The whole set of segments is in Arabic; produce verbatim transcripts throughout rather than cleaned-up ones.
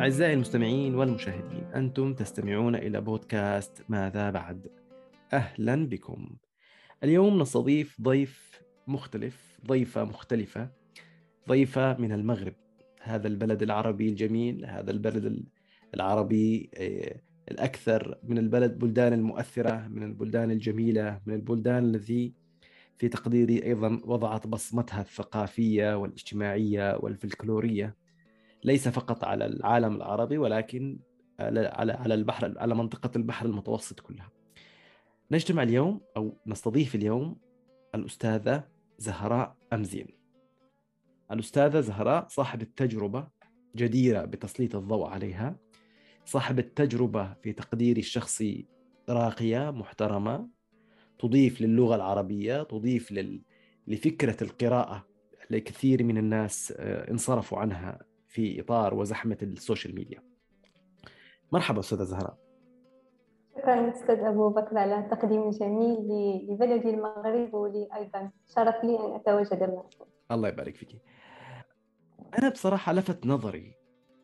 أعزائي المستمعين والمشاهدين، أنتم تستمعون إلى بودكاست ماذا بعد. أهلا بكم. اليوم نستضيف ضيف مختلف، ضيفة مختلفة، ضيفة من المغرب، هذا البلد العربي الجميل، هذا البلد العربي الأكثر من البلد بلدان المؤثرة، من البلدان الجميلة، من البلدان التي في تقديري أيضا وضعت بصمتها الثقافية والاجتماعية والفلكلورية ليس فقط على العالم العربي ولكن على على على البحر، على منطقة البحر المتوسط كلها. نجتمع اليوم أو نستضيف اليوم الأستاذة زهراء أمزين. الأستاذة زهراء صاحبة تجربة جديرة بتسليط الضوء عليها، صاحبة تجربة في تقديري الشخصي راقية محترمة، تضيف للغة العربية، تضيف لل... لفكرة القراءة لكثير من الناس انصرفوا عنها في إطار وزحمة السوشيال ميديا. مرحبا أستاذة زهراء. شكرا أستاذ أبو بكر على التقديم الجميل لبلدي المغرب، ولي أيضا شرف لي أن أتواجد معكم. الله يبارك فيك. أنا بصراحة لفت نظري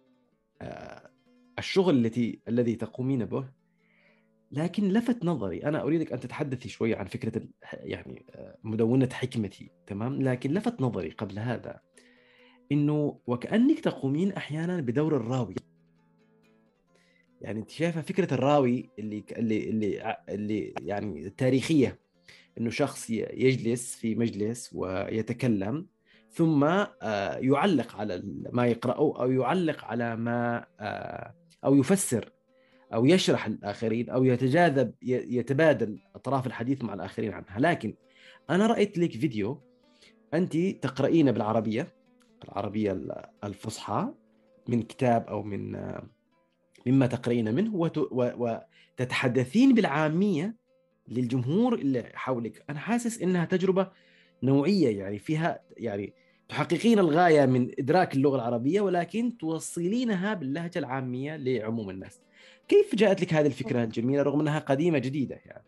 الشغل التي الذي تقومين به، لكن لفت نظري، أنا أريدك أن تتحدثي شوي عن فكرة يعني مدونة حكمتي، تمام؟ لكن لفت نظري قبل هذا إنه وكأنك تقومين أحيانا بدور الراوي. يعني أنت شايفة فكرة الراوي اللي اللي اللي اللي يعني تاريخية، إنه شخص يجلس في مجلس ويتكلم ثم يعلق على ما يقرأه أو يعلق على ما أو يفسر أو يشرح الآخرين أو يتجاذب يتبادل أطراف الحديث مع الآخرين عنها. لكن أنا رأيت لك فيديو أنت تقرأين بالعربية العربية الفصحى من كتاب أو من مما تقرأين منه وتتحدثين بالعامية للجمهور اللي حولك. أنا حاسس إنها تجربة نوعية، يعني فيها يعني تحققين الغاية من إدراك اللغة العربية ولكن توصلينها باللهجة العامية لعموم الناس. كيف جاءت لك هذه الفكرة الجميلة رغم أنها قديمة جديدة؟ يعني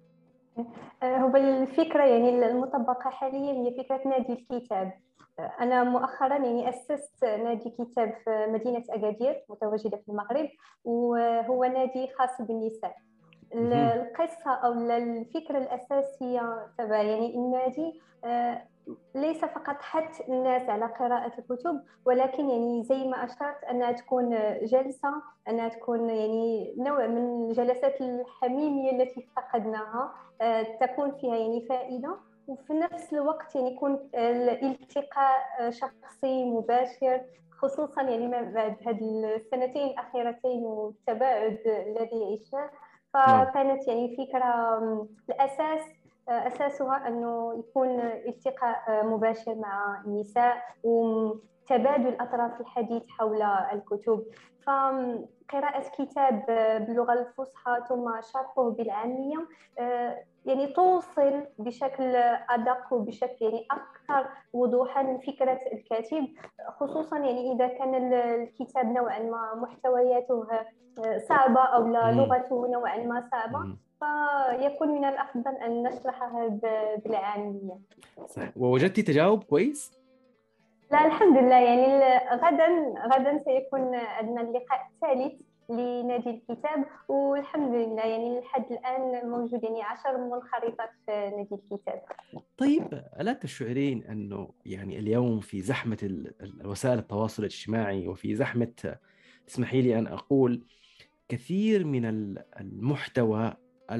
هو الفكرة يعني المطبقة حاليا هي فكرة نادي الكتاب. أنا مؤخرا يعني أسست نادي كتاب في مدينة أكادير متواجدة في المغرب، وهو نادي خاص بالنساء. القصة أو الفكرة الأساسية تبع يعني النادي ليس فقط حث الناس على قراءة الكتب، ولكن يعني زي ما أشرت أنها تكون جلسة، أنها تكون يعني نوع من الجلسات الحميمية التي افتقدناها، تكون فيها يعني فائدة، وفي نفس الوقت يعني يكون الالتقاء شخصي مباشر، خصوصا يعني ما بعد هذه السنتين الأخيرتين والتباعد الذي عشناه. فكانت يعني فكرة الأساس أساسها أنه يكون التقاء مباشر مع النساء وتبادل أطراف الحديث حول الكتب. فقراءة كتاب باللغة الفصحى ثم شرحه بالعامية يعني توصل بشكل أدق وبشكل يعني أكثر وضوحا فكرة الكاتب، خصوصا يعني إذا كان الكتاب نوعا ما محتوياته صعبة أو لغته نوعا ما صعبة، فيكون من الأفضل أن نشرحها بالعامية. صح. ووجدتي تجاوب كويس؟ لا الحمد لله، يعني غدا غدا سيكون عندنا اللقاء الثالث لنادي الكتاب، والحمد لله يعني لحد الآن موجود يعني عشر منخرطات في نادي الكتاب. طيب ألا تشعرين أنه يعني اليوم في زحمة وسائل التواصل الاجتماعي وفي زحمة، اسمحي لي أن أقول، كثير من المحتوى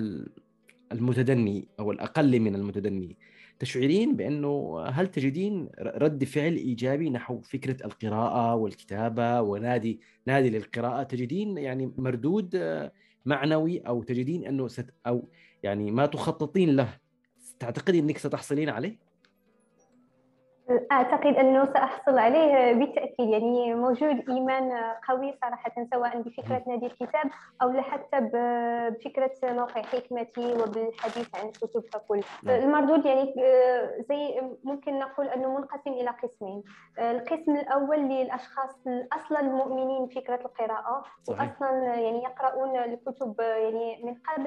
المتدني أو الأقل من المتدني، تشعرين بأنه هل تجدين رد فعل إيجابي نحو فكرة القراءة والكتابة ونادي نادي للقراءة؟ تجدين يعني مردود معنوي أو تجدين أنه ست أو يعني ما تخططين له تعتقدي أنك ستحصلين عليه؟ أعتقد أنه سأحصل عليه بالتأكيد، يعني موجود إيمان قوي صراحة سواء بفكرة نادي الكتاب أو حتى بفكرة موقع حكمتي وبالحديث عن الكتب ككل. المردود يعني زي ممكن نقول أنه منقسم إلى قسمين. القسم الأول للأشخاص أصلا المؤمنين بفكرة القراءة وأصلا يعني يقرؤون الكتب يعني من قبل،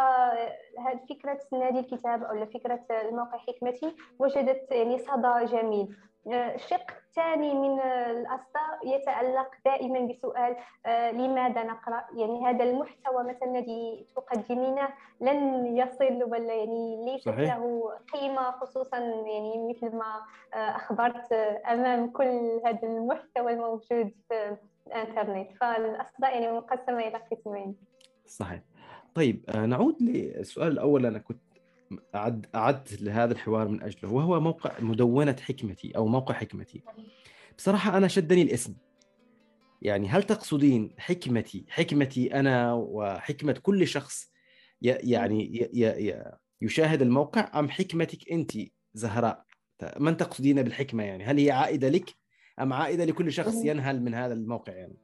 فهذه فكرة نادي الكتاب أو فكرة الموقع حكمتي وجدت يعني صدى جميل. جميل. الشق الثاني من الأصداء يتعلق دائما بسؤال لماذا نقرأ؟ يعني هذا المحتوى مثلا الذي تقدمينه لن يصل ولا يعني ليست صحيح. له قيمة، خصوصا يعني مثل ما أخبرت أمام كل هذا المحتوى الموجود في الإنترنت. فالأصداء يعني مقسمة إلى قسمين. صحيح. طيب نعود للسؤال الأول أنا كنت أعد أعدت لهذا الحوار من أجله، وهو موقع مدونة حكمتي أو موقع حكمتي. بصراحة أنا شدني الاسم. يعني هل تقصدين حكمتي حكمتي أنا وحكمة كل شخص يعني يشاهد الموقع، أم حكمتك أنت زهراء؟ من تقصدين بالحكمة؟ يعني هل هي عائدة لك أم عائدة لكل شخص ينهل من هذا الموقع؟ يعني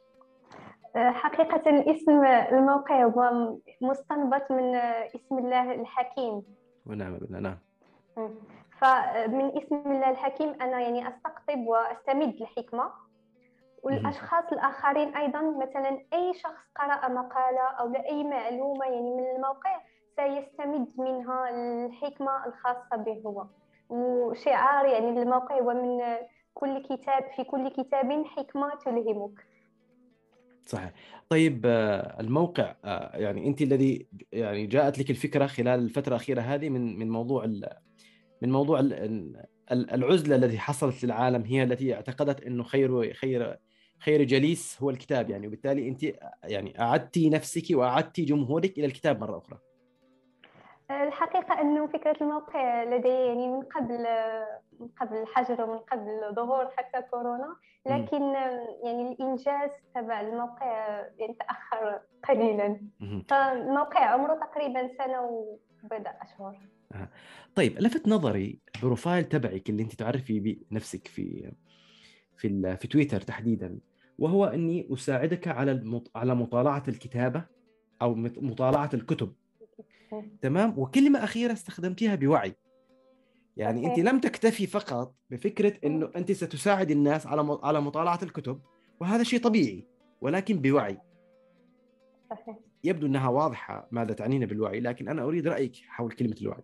حقيقة اسم الموقع هو مستنبط من اسم الله الحكيم. ونعم بالله. نعم. فمن اسم الله الحكيم أنا يعني أستقطب وأستمد الحكمة، والأشخاص الآخرين أيضا مثلا أي شخص قرأ مقالة أو أي معلومة يعني من الموقع سيستمد منها الحكمة الخاصة به هو. وشعار يعني الموقع هو من كل كتاب في كل كتاب حكمة تلهمك. صحيح. طيب الموقع يعني أنت الذي يعني جاءت لك الفكرة خلال الفترة الأخيرة هذه من من موضوع من موضوع العزلة التي حصلت للعالم، هي التي اعتقدت أنه خير خير خير جليس هو الكتاب يعني، وبالتالي أنت يعني أعدتي نفسك وأعدتي جمهورك إلى الكتاب مرة أخرى. الحقيقة أنه فكرة الموقع لدي يعني من قبل من قبل الحجر ومن قبل ظهور حتى كورونا، لكن يعني الإنجاز تبع الموقع يعني تأخر قليلا. فالموقع عمره تقريبا سنة وبضع أشهر. طيب لفت نظري بروفايل تبعك اللي أنت تعرفي بنفسك في في في تويتر تحديدا، وهو أني أساعدك على على مطالعة الكتابة أو مطالعة الكتب. تمام. وكلمة أخيرة استخدمتيها بوعي. يعني أنت لم تكتفي فقط بفكرة أنه أنت ستساعد الناس على على مطالعة الكتب، وهذا شيء طبيعي، ولكن بوعي. يبدو أنها واضحة ماذا تعنين بالوعي، لكن أنا أريد رأيك حول كلمة الوعي.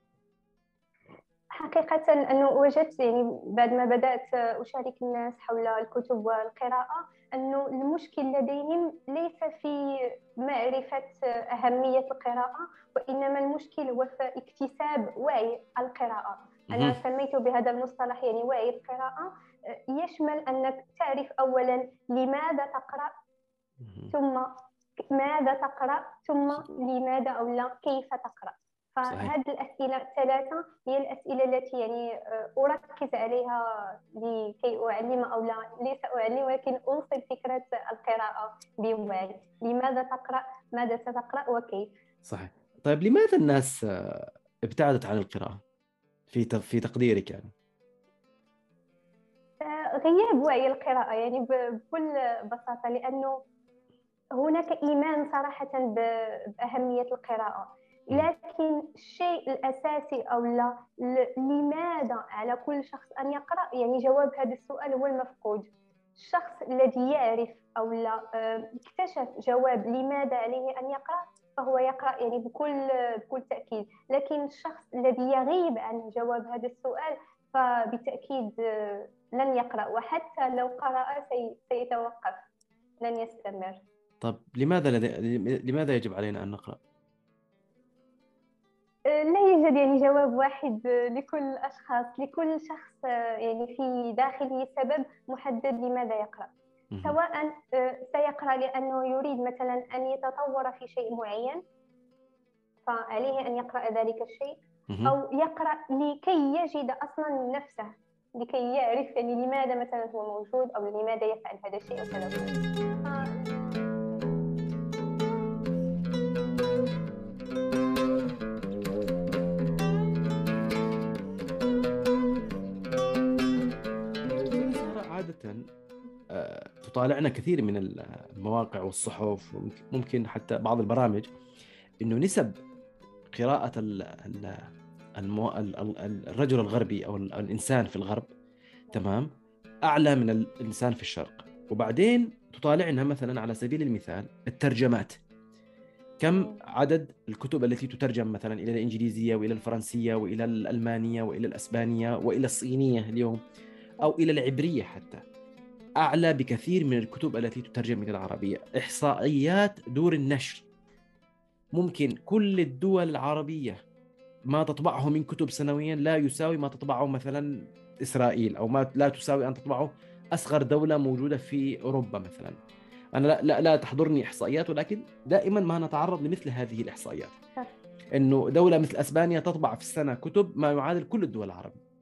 حقيقة أنه وجدت يعني بعد ما بدأت أشارك الناس حول الكتب والقراءة أنه المشكل لديهم ليس في معرفة أهمية القراءة، وإنما المشكل هو في اكتساب وعي القراءة. أنا سميت بهذا المصطلح يعني وعي القراءة، يشمل أنك تعرف أولا لماذا تقرأ، ثم ماذا تقرأ، ثم لماذا أو لا كيف تقرأ. فهذه الأسئلة الثلاثة هي الأسئلة التي يعني أركز عليها لكي أعلم أو لا ليس أعلم ولكن أوصل فكرة القراءة بوعي. لماذا تقرأ، ماذا ستقرأ، وكيف. صحيح. طيب لماذا الناس ابتعدت عن القراءة في في تقديرك يعني؟ غياب وعي القراءة يعني بكل بساطة، لأنه هناك إيمان صراحة بأهمية القراءة، لكن الشيء الأساسي أو لا لماذا على كل شخص أن يقرأ، يعني جواب هذا السؤال هو المفقود. الشخص الذي يعرف أو لا اكتشف جواب لماذا عليه أن يقرأ فهو يقرأ يعني بكل بكل تأكيد، لكن الشخص الذي يغيب عن جواب هذا السؤال فبالتأكيد لن يقرأ، وحتى لو قرأ سيتوقف، لن يستمر. طب لماذا لدي... لماذا يجب علينا أن نقرأ؟ لا يوجد يعني جواب واحد لكل الأشخاص. لكل شخص يعني في داخله سبب محدد لماذا يقرأ، سواء سيقرأ لأنه يريد مثلا أن يتطور في شيء معين فعليه أن يقرأ ذلك الشيء، أو يقرأ لكي يجد أصلا نفسه، لكي يعرف يعني لماذا مثلا هو موجود أو لماذا يفعل هذا الشيء أو كذا. عادة تطالعنا كثير من المواقع والصحف وممكن حتى بعض البرامج إنه نسب قراءة الرجل الغربي أو الإنسان في الغرب تمام أعلى من الإنسان في الشرق. وبعدين تطالعنا مثلا على سبيل المثال الترجمات كم عدد الكتب التي تترجم مثلا إلى الإنجليزية وإلى الفرنسية وإلى الألمانية وإلى الأسبانية وإلى الصينية اليوم، أو إلى العبرية حتى، أعلى بكثير من الكتب التي تترجم إلى العربية. إحصائيات دور النشر، ممكن كل الدول العربية ما تطبعه من كتب سنويا لا يساوي ما تطبعه مثلا إسرائيل، أو ما لا تساوي أن تطبعه أصغر دولة موجودة في أوروبا مثلا. أنا لا, لا, لا تحضرني إحصائيات، ولكن دائما ما نتعرض لمثل هذه الإحصائيات، إنه دولة مثل أسبانيا تطبع في السنة كتب ما يعادل كل الدول العربية.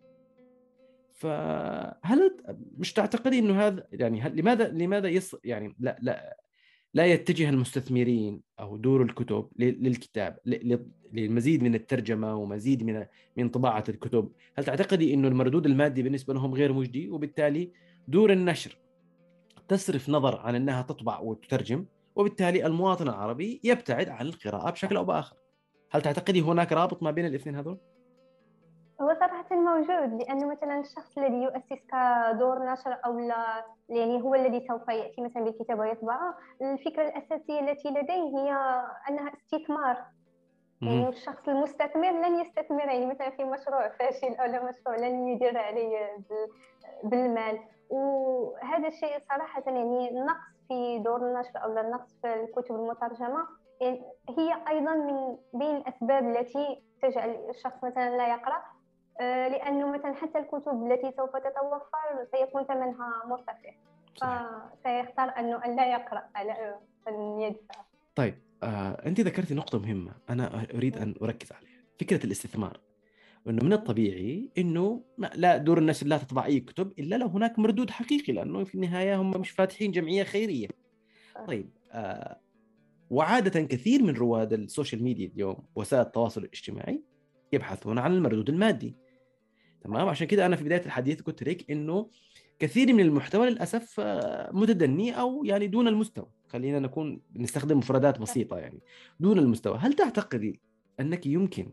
فهل مش تعتقدي إنه هذا يعني هل لماذا لماذا يص يعني لا لا لا يتجه المستثمرين أو دور الكتب للكتاب للمزيد من الترجمة ومزيد من من طباعة الكتب؟ هل تعتقدي إنه المردود المادي بالنسبة لهم غير مجدي، وبالتالي دور النشر تصرف نظر عن أنها تطبع وتترجم، وبالتالي المواطن العربي يبتعد عن القراءة بشكل أو بآخر؟ هل تعتقدي هناك رابط ما بين الاثنين هذول؟ هو صراحة موجود، لأنه مثلا الشخص الذي يؤسس كدور نشر أو لا يعني هو الذي سوف يأتي مثلا بالكتاب ويطبعه، الفكرة الأساسية التي لديه هي أنها استثمار. يعني الشخص المستثمر لن يستثمر يعني مثلا في مشروع فاشل أو لا مشروع لن يدير عليه بالمال. وهذا الشيء صراحة يعني النقص في دور النشر أو النقص في الكتب المترجمة يعني هي أيضا من بين الأسباب التي تجعل الشخص مثلا لا يقرأ، لأنه مثلا حتى الكتب التي سوف تتوفر سيكون ثمنها مرتفع، فسيختار أنه أن لا يقرأ على أن يدفع. طيب آه، أنت ذكرتي نقطة مهمة أنا أريد أن أركز عليها، فكرة الاستثمار. إنه من الطبيعي إنه لا دور النشر لا تطبع أي كتب إلا لو هناك مردود حقيقي، لأنه في النهاية هم مش فاتحين جمعية خيرية. طيب آه، وعادة كثير من رواد السوشيال ميديا اليوم وسائل التواصل الاجتماعي يبحثون عن المردود المادي. تمام، عشان كده أنا في بداية الحديث قلت لك إنه كثير من المحتوى للأسف متدني أو يعني دون المستوى، خلينا نكون نستخدم مفردات بسيطة يعني دون المستوى. هل تعتقدي أنك يمكن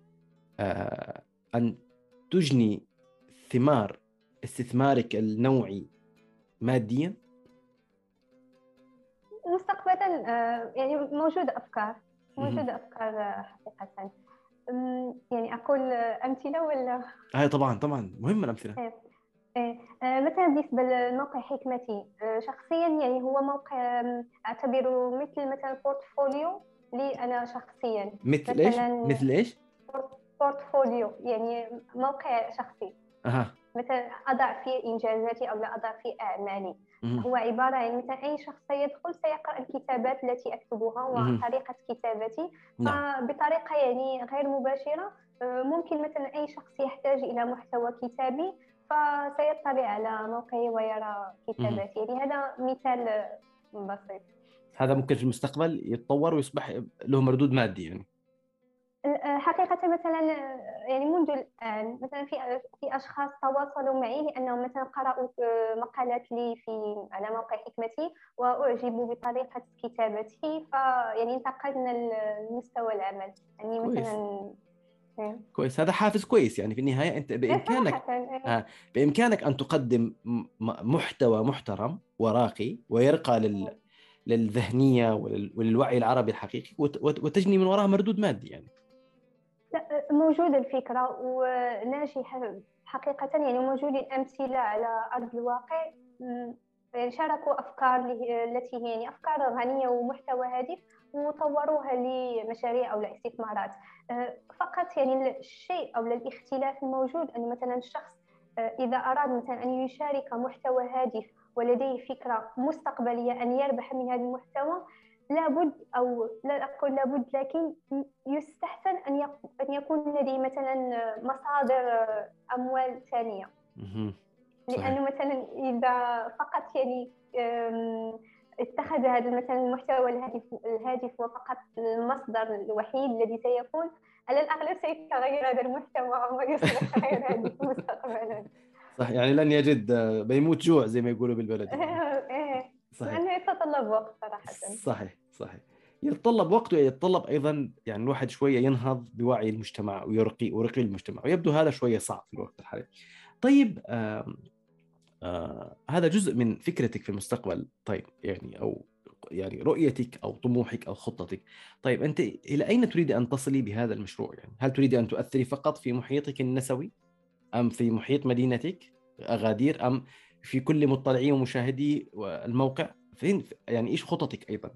أن تجني ثمار استثمارك النوعي ماديا؟ مستقبلا يعني موجودة أفكار موجودة أفكار حقيقة. يعني أقول أمثلة ولا؟ هاي طبعا طبعا مهمة الأمثلة. إيه. إيه. مثلا بالنسبة للموقع حكمتي شخصيا يعني هو موقع أعتبره مثل مثلا بورتفوليو لي أنا شخصيا. مثل إيش؟ مثل إيش؟ بورتفوليو يعني موقع شخصي. أها. مثلا أضع فيه إنجازاتي أو لا أضع فيه أعمالي. مم. هو عبارة عن مثلا أي شخص سيدخل سيقرأ الكتابات التي أكتبها وطريقة كتابتي. نعم. فبطريقة يعني غير مباشرة ممكن مثلا أي شخص يحتاج إلى محتوى كتابي فسيطلع على موقعي ويرى كتاباتي. يعني هذا مثال بسيط. هذا ممكن في المستقبل يتطور ويصبح له مردود مادي يعني. حقيقة مثلا يعني منذ الآن مثلا في في أشخاص تواصلوا معي لأنهم مثلا قرأوا مقالات لي في على موقع حكمتي وأعجبوا بطريقة كتابتي، فيعني انتقلنا لمستوى العمل يعني كويس. مثلا. كويس، هذا حافز كويس. يعني في النهاية أنت بإمكانك آه بإمكانك أن تقدم محتوى محترم وراقي ويرقى لل للذهنية ولل... وللوعي العربي الحقيقي وت... وتجني من وراها مردود مادي يعني. موجودة الفكرة وناجحة حقيقة، يعني موجود أمثلة على أرض الواقع شاركوا أفكار التي هي يعني أفكار غنية ومحتوى هادف وطوروها لمشاريع أو لاستثمارات. فقط يعني الشيء أو الاختلاف الموجود أن مثلا الشخص إذا أراد مثلا أن يشارك محتوى هادف ولديه فكرة مستقبلية أن يربح من هذا المحتوى، لابد أو لا أقول لابد لكن يستحسن أن أن يكون لديه مثلا مصادر أموال ثانية. لأنه مثلا إذا فقط يعني اتخذ هذا مثلا المحتوى الهادف الهادف وفقط المصدر الوحيد الذي سيكون، على الأغلب سيتغير هذا المحتوى ويصبح غير هادف مستقبلا. صح، يعني لن يجد، بيموت جوع زي ما يقولوا بالبلد. صحيح. لأنه يتطلب وقت صراحة. صحيح صحيح، يتطلب وقت ويتطلب أيضا يعني الواحد شوية ينهض بوعي المجتمع ويرقي ورقي المجتمع، ويبدو هذا شوية صعب في الوقت الحالي. طيب آه آه هذا جزء من فكرتك في المستقبل. طيب يعني أو يعني رؤيتك أو طموحك أو خطتك. طيب أنت إلى أين تريد أن تصلي بهذا المشروع؟ يعني هل تريد أن تؤثري فقط في محيطك النسوي، أم في محيط مدينتك أغادير، أم في كل مطلعي ومشاهدي الموقع؟ فين يعني إيش خططك أيضا؟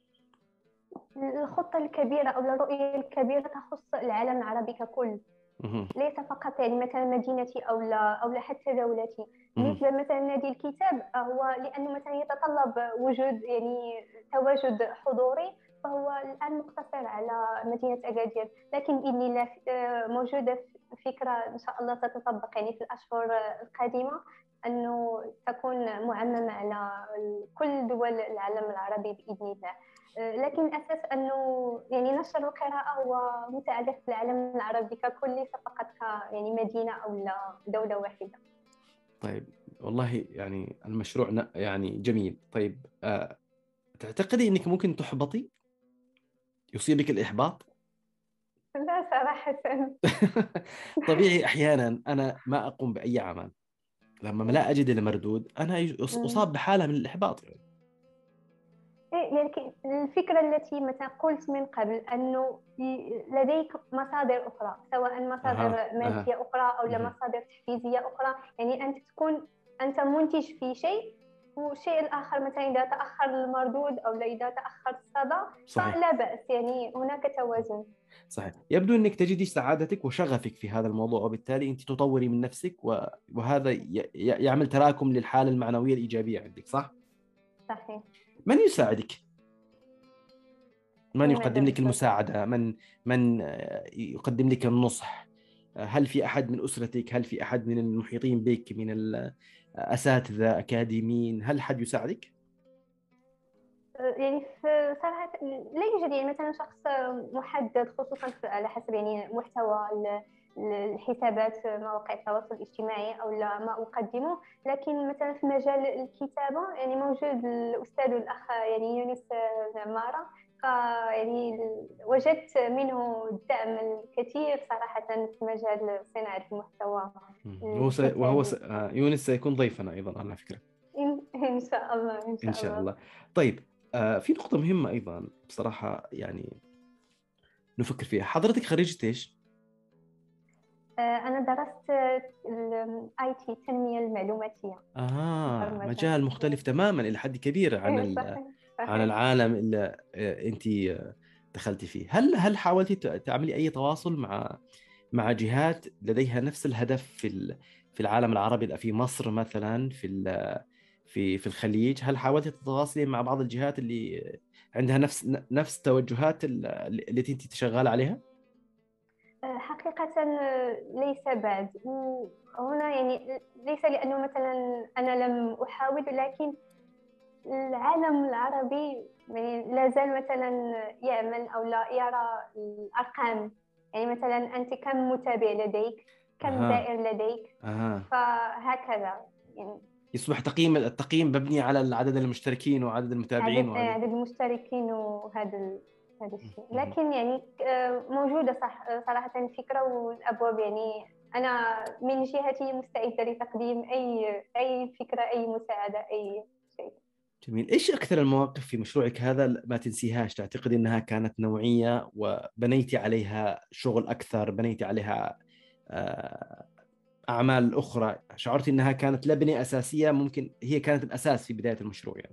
الخطة الكبيرة أو الرؤية الكبيرة تخص العالم العربي ككل، مهم. ليس فقط يعني مثلا مدينتي أو لا أو لا حتى دولتي. مهم. بالنسبة مثلا نادي الكتاب، هو لأنه مثلا يتطلب وجود يعني تواجد حضوري، فهو الآن مقتصر على مدينة أكادير، لكن بإذن الله آه، موجودة فكرة إن شاء الله ستطبق يعني في الأشهر القادمة، أنه تكون معممة على كل دول العالم العربي بإذن الله. لكن الأساس أنه يعني نشر القراءة هو متعلق بالعالم العربي ككل، ليس فقط ك يعني مدينة أو لا دولة واحدة. طيب والله يعني المشروع ن- يعني جميل. طيب آه، تعتقدي أنك ممكن تحبطي، يصيبك الإحباط؟ لا صراحة. طبيعي، أحيانا أنا ما أقوم بأي عمل لما ما لا أجد المردود أنا يص- أصاب بحالة من الإحباط يعني. يعني الفكرة التي مثلا قلت من قبل أنه لديك مصادر أخرى، سواء مصادر أها أها مادية أخرى أو لا مهم. مصادر تحفيزية أخرى، يعني أنت تكون أنت منتج في شيء، والشيء الآخر مثلا إذا تأخر المردود أو لا إذا تأخر الصدى صحيح فلا بأس، يعني هناك توازن. صحيح. يبدو أنك تجدي سعادتك وشغفك في هذا الموضوع، وبالتالي أنت تطوري من نفسك و... وهذا ي... ي- يعمل تراكم للحالة المعنوية الإيجابية عندك، صح؟ صحيح. من يساعدك؟ من في يقدم ماذا لك بالضبط؟ المساعدة؟ من من آه، يقدم لك النصح؟ آه، هل في أحد من أسرتك؟ هل في أحد من المحيطين بك من الأساتذة أكاديميين؟ هل حد يساعدك؟ يعني في صراحة لا يوجد يعني مثلا شخص محدد، خصوصا في- على حسب يعني محتوى ال- الحسابات مواقع التواصل الاجتماعي أو لا ما أقدمه. لكن مثلا في مجال الكتابة يعني موجود الأستاذ الأخ يعني يونس عمارة، فيعني وجدت منه الدعم الكثير صراحة في مجال صناعة المحتوى مم. هو س... وهو س... الكتابي. آه، يونس سيكون ضيفنا أيضا على فكرة. إن إن شاء الله إن إن شاء شاء الله. الله. طيب آه، في نقطة مهمة أيضا بصراحة يعني نفكر فيها. حضرتك خريجة إيش؟ أنا درست الاي تي، التنمية المعلوماتية، آه، برمجة. مجال مختلف تماما إلى حد كبير عن إيه ال... صحيح عن صحيح. العالم اللي آه، أنت آه، دخلتي فيه. هل هل حاولتي ت- تعملي أي تواصل مع مع جهات لديها نفس الهدف في ال... في العالم العربي، في مصر مثلا، في ال... في في الخليج؟ هل حاولتي تتواصلي مع بعض الجهات اللي عندها نفس نفس التوجهات ال- التي أنت شغالة عليها؟ حقيقة ليس بعد، وهنا يعني ليس لأنه مثلا أنا لم أحاول، لكن العالم العربي يعني لا زال مثلا يعمل أو لا يرى الأرقام، يعني مثلا أنت كم متابع لديك، كم أها زائر لديك، أها فهكذا يعني. يصبح تقييم التقييم مبني على عدد المشتركين وعدد المتابعين عدد وعدد. عدد المشتركين وهذا ال- هذا الشيء، مهم. لكن يعني آه، موجودة صح صراحة الفكرة والأبواب، يعني أنا من جهتي مستعدة لتقديم أي أي فكرة، أي مساعدة، أي شيء. جميل. ايش اكثر المواقف في مشروعك هذا ما تنسيهاش، تعتقد انها كانت نوعية وبنيتي عليها شغل اكثر، بنيتي عليها آه، اعمال اخرى، شعرتي انها كانت لبنة اساسية، ممكن هي كانت الاساس في بداية المشروع يعني؟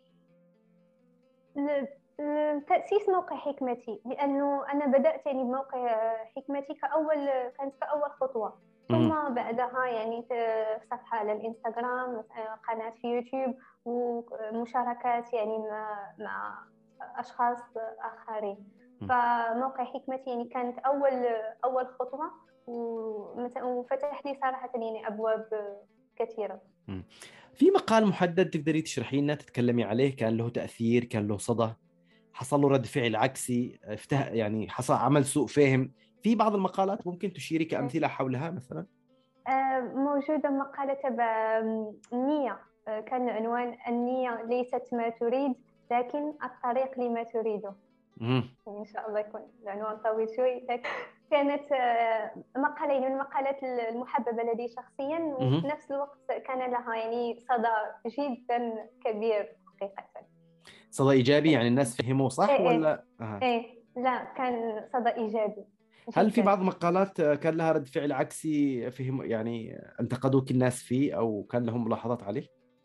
ل- ل- تأسيس موقع حكمتي، لأنه أنا بدأت يعني بموقع حكمتي كأول كانت كأول خطوة، مهم. ثم بعدها يعني ت- صفحة على الإنستغرام، قناة في يوتيوب، ومشاركات يعني مع, مع أشخاص آخرين. مهم. فموقع حكمتي يعني كانت أول أول خطوة، ومت- وفتح لي صراحة يعني أبواب كثيرة. مهم. في مقال محدد تقدري تشرحي لنا، تتكلمي عليه، كان له تأثير، كان له صدى، حصل له رد فعل عكسي، افتح يعني حصل عمل سوء فهم؟ في بعض المقالات ممكن تشيري كأمثلة حولها مثلا؟ آه، موجودة مقالة تبع النية، آه، كان عنوان النية ليست ما تريد، لكن الطريق لما تريده. مهم. يعني إن شاء الله يكون العنوان طويل شوي، لكن كانت آه، مقالة من المقالات المحببة لدي شخصيا، وفي مهم. نفس الوقت كان لها يعني صدى جدا كبير حقيقة. صدى ايجابي يعني الناس فهموا ايه صح ايه ولا آه. ايه لا، كان صدى ايجابي هل في جدا. بعض مقالات كان لها رد فعل عكسي، فهم يعني انتقدوك الناس فيه او كان لهم ملاحظات عليه؟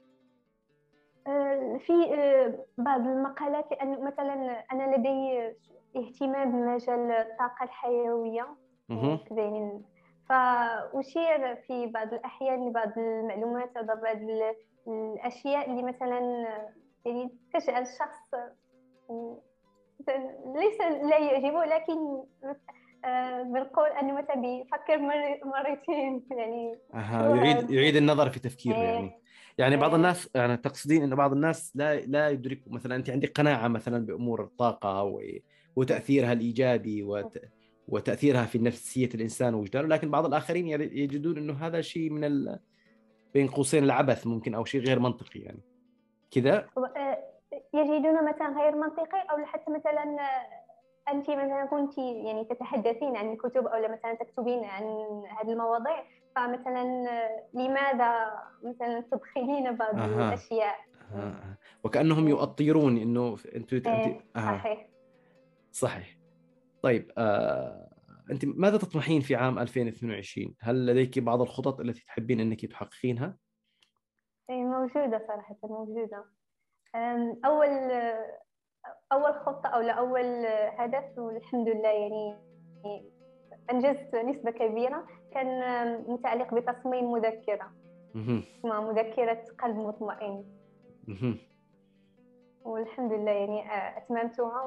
آه، في آه، بعض المقالات، لأن مثلا أنا لدي اهتمام بمجال الطاقة الحيوية اها. وكذا يعني، فأشير في بعض الأحيان لبعض المعلومات أو بعض ال- الأشياء اللي مثلا يعني تجعل الشخص مثلاً ليس لا يعجبه، لكن آه، بنقول أنه مثلا بيفكر مر- مرتين يعني. اها، شو يعيد هاد؟ يعيد النظر في تفكيره يعني. إيه يعني بعض إيه الناس، يعني تقصدين انه بعض الناس لا لا يدركوا، مثلا انت عندك قناعه مثلا بامور الطاقه و- وتاثيرها الايجابي وت وتاثيرها في نفسيه الانسان ووجدانه، لكن بعض الاخرين ير- يجدون انه هذا شيء من ال... بين قوسين العبث ممكن، او شيء غير منطقي يعني كذا. آه، يجدون مثلا غير منطقي، او حتى مثلا آه، انت مثلا كنت يعني تتحدثين عن الكتب او مثلا تكتبين عن هذه المواضيع، فمثلا آه، لماذا مثلا تدخلين بعض اها. الاشياء؟ أها. أها. وكانهم يؤطرون انه انت انت ايه اها. صحيح. صحيح. طيب آه... انت ماذا تطمحين في عام ألفين واثنين وعشرين؟ هل لديك بعض الخطط التي تحبين انك تحققينها؟ ايه موجودة صراحة، موجودة. أم، اول اول خطة او لا اول هدف، والحمد لله يعني انجزت نسبة كبيرة، كان آم، متعلق بتصميم مذكرة مهم. اسمها مذكرة قلب مطمئن. مهم. والحمد لله يعني آه، أتممتها،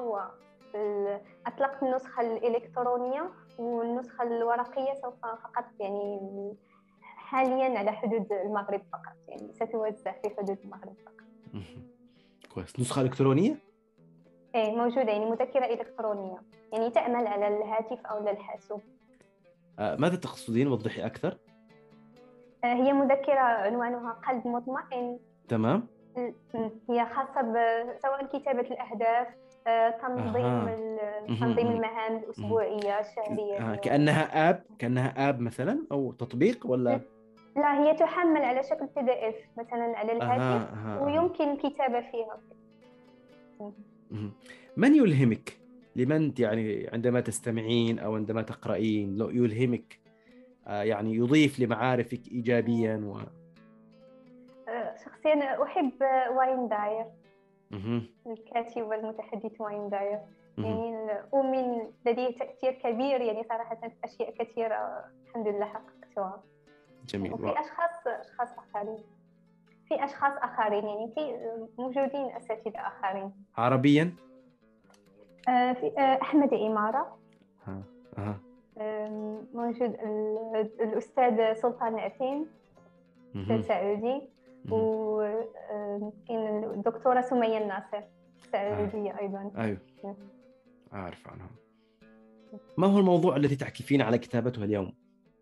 وأطلقت النسخة الإلكترونية، والنسخة الورقية سوف فقط يعني حاليا على حدود المغرب فقط، يعني ستوزع في حدود المغرب فقط. مهم. كويس. نسخة إلكترونية؟ إيه موجودة، يعني مذكرة إلكترونية، يعني تعمل على الهاتف أو على الحاسوب. آه، ماذا تقصدين؟ وضحي أكثر. آه، هي مذكرة عنوانها قلب مطمئن. تمام. هي خاصة ب- سواء كتابة الأهداف، آه، تنظيم أها. ال- مهم. تنظيم مهم. المهام مهم. الأسبوعية الشهرية آه، اليومية. كأنها آب كأنها آب مثلا أو تطبيق ولا؟ لا، هي تحمل على شكل بي دي اف مثلا على الهاتف، أها أها أها. ويمكن الكتابة فيها. مهم. من يلهمك؟ لمن يعني عندما تستمعين أو عندما تقرأين لو يلهمك، آه، يعني يضيف لمعارفك إيجابيا و... آه، شخصيا أحب واين داير، مهم. الكاتب والمتحدث واين داير. مهم. يعني أؤمن لديه تأثير كبير يعني صراحة في أشياء كثيرة الحمد لله حققتها. جميل. و... وفي أشخاص أشخاص آخرين، في أشخاص آخرين يعني في موجودين أساتذة آخرين. عربيا؟ آه، في آه، أحمد إمارة، ها. أها. آم، موجود ال- الأستاذ سلطان عثيم، أستاذ مهم. سعودي، مهم. وكاين الدكتورة سمية الناصر آه. سعودية أيضا. أيوه، أعرف عنهم. ما هو الموضوع الذي تعكفين على كتابته اليوم؟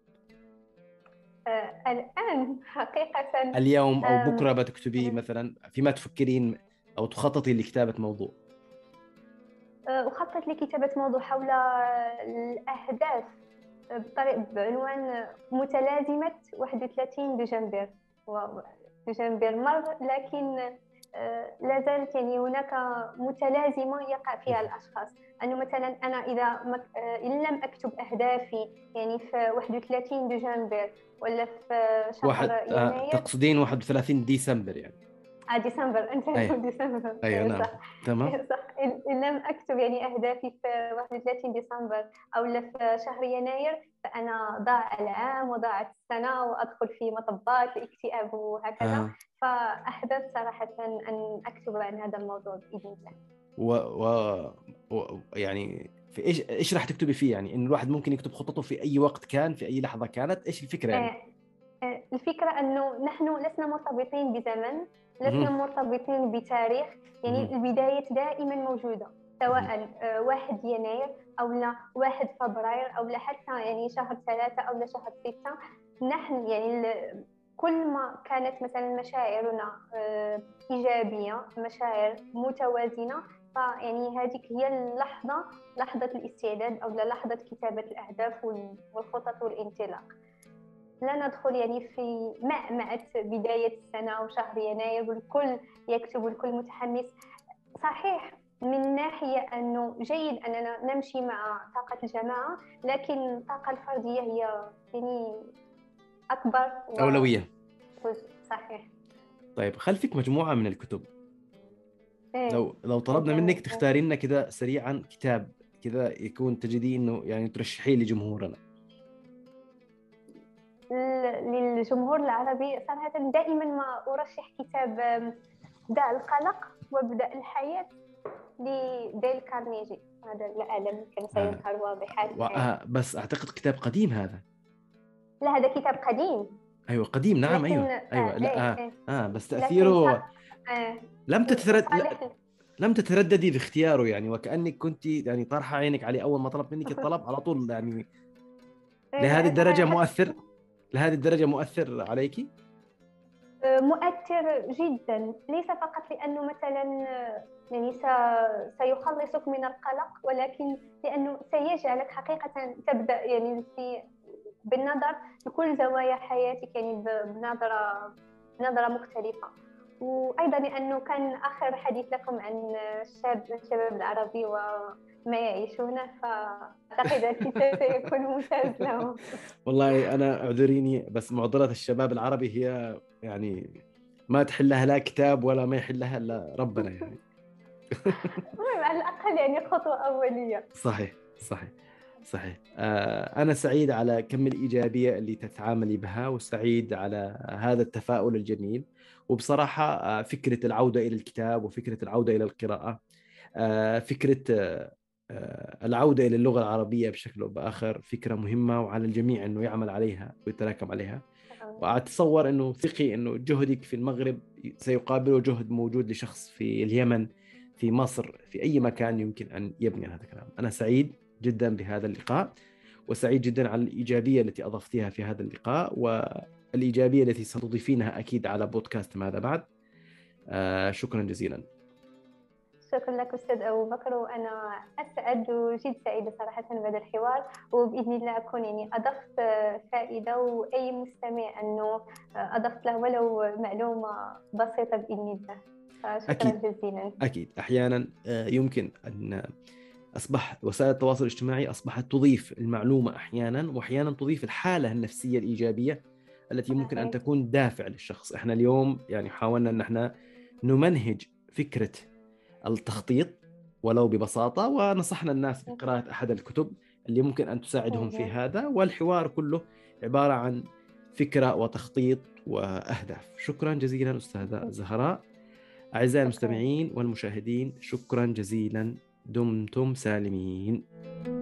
آه، الآن حقيقة اليوم أو آم، بكرة بتكتبي مثلا، فيما تفكرين أو تخططي لكتابة موضوع؟ آه، أخطط لكتابة موضوع حول الأهداف بطريقة بعنوان متلازمة واحد وثلاثين دجنبر. و- دجنبر مر، لكن آه، لا زالت يعني هناك متلازمة يقع فيها الأشخاص. أنه مثلا أنا إذا مك- آه، إن لم أكتب أهدافي يعني في واحد وثلاثين دجنبر ولا في شهر واحد آه، يناير. تقصدين واحد وثلاثين ديسمبر يعني؟ آه ديسمبر، أنت أي. تقول ديسمبر، أيوة إيه نعم. صح. تمام. إيه صح، إن إن لم أكتب يعني أهدافي في واحد وثلاثين ديسمبر أو لا في شهر يناير، فأنا ضاع العام وضاعت السنة وأدخل في مطبات الاكتئاب وهكذا. آه. فأحببت صراحة أن أكتب عن هذا الموضوع بإذن الله. و... و... و... يعني في إيش إيش راح تكتبي فيه؟ يعني إن الواحد ممكن يكتب خططه في أي وقت كان، في أي لحظة كانت، إيش الفكرة يعني؟ آه، آه، الفكرة أنه نحن لسنا مرتبطين بزمن، لسنا مهم. مرتبطين بتاريخ. يعني مهم. البداية دائما موجودة، مهم. سواء آه، واحد يناير أو لا واحد فبراير أو لا حتى يعني شهر ثلاثة أو لا شهر ستة. نحن يعني ال- كل ما كانت مثلا مشاعرنا آه، إيجابية، مشاعر متوازنة، فيعني هذه هي اللحظة، لحظة الاستعداد أو لا لحظة كتابة الأهداف وال- والخطط والانطلاق. لا ندخل يعني في مأمأة بداية السنة وشهر يناير والكل يكتب والكل متحمس. صحيح، من ناحية أنه جيد أننا نمشي مع طاقة الجماعة، لكن الطاقة الفردية هي يعني أكبر أولوية. وجزء. صحيح. طيب خلفك مجموعة من الكتب، إيه لو لو طلبنا منك جميل. تختاري لنا كذا سريعا كتاب كذا يكون تجدي انه يعني ترشحيه لجمهورنا. ل- للجمهور العربي صراحة دائما ما أرشح كتاب آم، دع القلق وابدأ الحياة لديل كارنيجي. هذا لا أعلم كان آه. سيظهر واضحا. و... إيه. آه. بس اعتقد كتاب قديم هذا. لا هذا كتاب قديم، ايوه قديم، نعم لكن ايوه آه ايوه، لا إيه آه. إيه آه. بس لكن تأثيره صح. آه لم تترد لا... صالح. لم تترددي في اختياره، يعني وكأنك كنت يعني طرحة عينك عليه اول ما طلب منك الطلب على طول، يعني لهذه إيه، الدرجة صراحة مؤثر، لهذه الدرجة مؤثر عليكي؟ مؤثر جدا، ليس فقط لأنه مثلا يعني س- سيخلصك من القلق، ولكن لأنه سيجعلك حقيقة تبدأ يعني في بالنظر لكل زوايا حياتك، يعني ب- بنظرة بنظرة مختلفة. وأيضا لأنه كان آخر حديث لكم عن الشاب الشباب العربي وما يعيشونه، فأعتقد الكتاب سيكون ممتاز له. والله أنا أعذريني، بس معضلة الشباب العربي هي يعني ما تحلها لا كتاب ولا ما يحلها إلا ربنا يعني. المهم على الأقل يعني خطوة أولية. صحيح صحيح صحيح. آه، أنا سعيد على كم الإيجابية اللي تتعاملي بها، وسعيد على هذا التفاؤل الجميل. وبصراحة آه، فكرة العودة إلى الكتاب وفكرة العودة إلى القراءة، آه، فكرة آه، آه، العودة إلى اللغة العربية بشكل أو بآخر فكرة مهمة، وعلى الجميع أنه يعمل عليها ويتراكم عليها. وأتصور أنه ثقي أنه جهدك في المغرب سيقابله جهد موجود لشخص في اليمن، في مصر، في أي مكان يمكن أن يبني هذا الكلام. أنا سعيد جدا بهذا اللقاء، وسعيد جدا على الإيجابية التي أضفتيها في هذا اللقاء، والإيجابية التي ستضيفينها أكيد على بودكاست ماذا بعد. آه شكرا جزيلا. شكرا لك أستاذ أبو بكر، وأنا أسعد وجد سعيدة صراحة بهذا الحوار، وبإذن الله أكون يعني أضفت فائدة، وأي مستمع أنه أضفت له ولو معلومة بسيطة بإذن الله. فشكرا أكيد جزيلا. أكيد. أحيانا آه، يمكن أن أصبح وسائل التواصل الاجتماعي أصبحت تضيف المعلومة أحيانا، وأحيانا تضيف الحالة النفسية الإيجابية التي ممكن أن صحيح. تكون دافع للشخص. إحنا اليوم يعني حاولنا أن احنا نمنهج فكرة التخطيط ولو ببساطة، ونصحنا الناس بقراءة أحد الكتب اللي ممكن أن تساعدهم في هذا، والحوار كله عبارة عن فكرة وتخطيط وأهداف. شكرا جزيلا أستاذة زهراء. أعزائي شكرا. المستمعين والمشاهدين، شكرا جزيلا، دمتم سالمين.